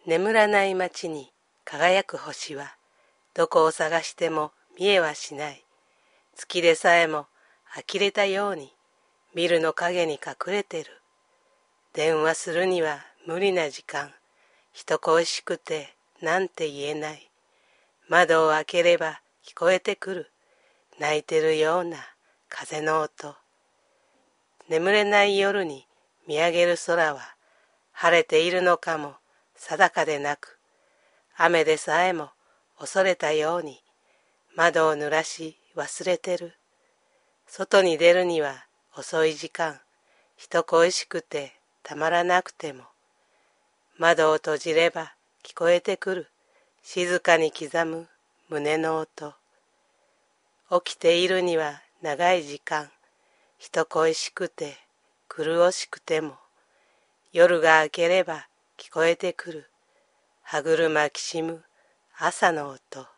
眠らない街に輝く星は、どこを探しても見えはしない。月でさえも呆れたように、ビルの影に隠れてる。電話するには無理な時間、人恋しくてなんて言えない。窓を開ければ聞こえてくる、泣いてるような風の音。眠れない夜に見上げる空は、晴れているのかも定かでなく、雨でさえも恐れたように、窓を濡らし忘れてる。外に出るには遅い時間、人恋しくてたまらなくても、窓を閉じれば聞こえてくる、静かに刻む胸の音。起きているには長い時間、人恋しくて苦しくても、夜が明ければ聞こえてくる、歯車きしむ朝の音。